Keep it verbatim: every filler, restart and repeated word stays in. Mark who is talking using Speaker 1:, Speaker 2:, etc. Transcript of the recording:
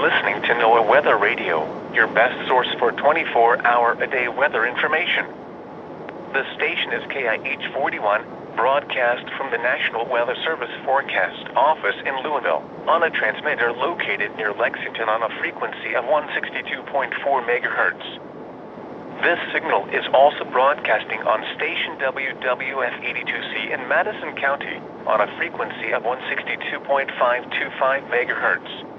Speaker 1: listening to NOAA Weather Radio, your best source for twenty-four hour a day weather information. The station is K I H forty-one, broadcast from the National Weather Service Forecast Office in Louisville, on a transmitter located near Lexington on a frequency of one sixty-two point four megahertz. This signal is also broadcasting on station W W F eighty-two C in Madison County on a frequency of one sixty-two point five two five megahertz.